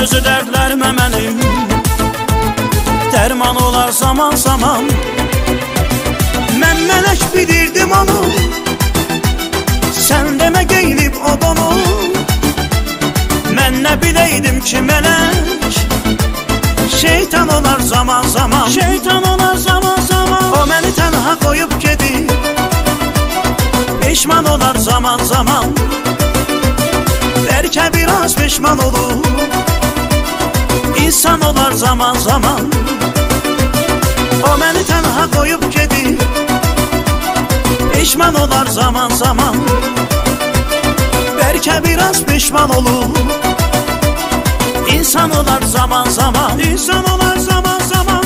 özü dərdlərimə mənim dərman olar zaman zaman. Mən mələk bilirdim onu, sən demə geyinib o donu. Mən nə biləydim ki mələk şeytan olar zaman zaman. Şeytan olar zaman zaman. O məni tənha qoyub gedir, peşman olar zaman zaman. Bəlkə biraz peşman olur, insan olar zaman zaman. O məni tənha qoyub gedir, peşman olar zaman zaman. Bəlkə biraz peşman olur, insan olar zaman zaman. İnsan olar zaman zaman.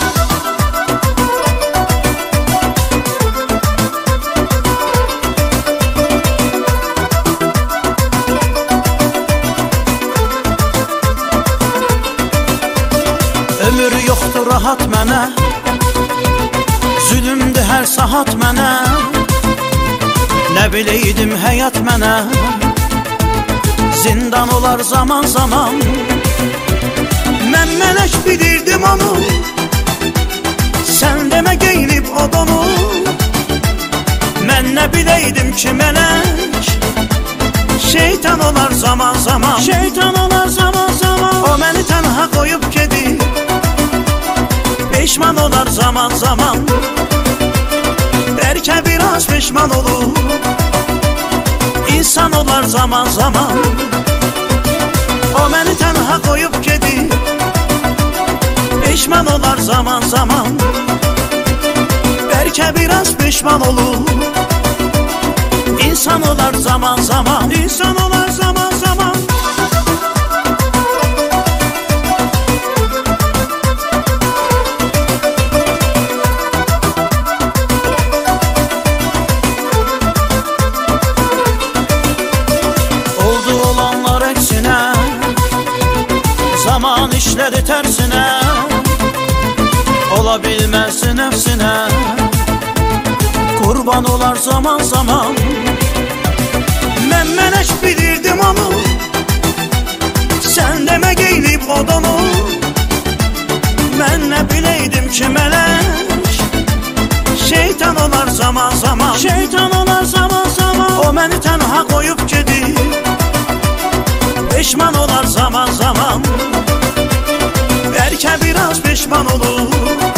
Ömür yoxdur rahat mənə, zülümdür hər saat mənə. Nə biləydim həyat mənə zindan olar zaman zaman. Mən mələk bilirdim onu, sən demə geyinib o donu. Mən nə biləydim ki mələk şeytan olar zaman zaman. Şeytan olar zaman zaman. O məni tənha qoyub gedir, peşman olar zaman zaman. Bəlkə biraz peşman olur, insan olar zaman zaman. O məni tənha qoyub gedir, peşman olar zaman zaman. Bəlkə biraz peşman olur, insan olar zaman zaman. İnsan olar zaman zaman. Zaman işlədi tərsinə, ola bilməzsin nəfsinə, qurban olar zaman zaman. Mən mələk bilirdim onu, sən demə geyinib o donu. Mən nə biləydim ki mələk şeytan olar zaman zaman. Şeytan olar zaman zaman. O məni tənha qoyub gedir, peşman olar zaman zaman. Bəlkə biraz peşman olur,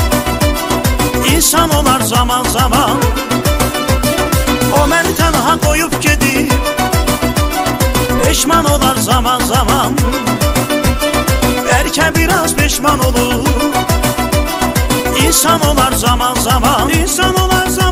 insan olar zaman zaman. O məni tənha qoyub gedir, peşman olar zaman zaman. Bəlkə biraz peşman olur, insan olar zaman zaman. İnsan olar zaman.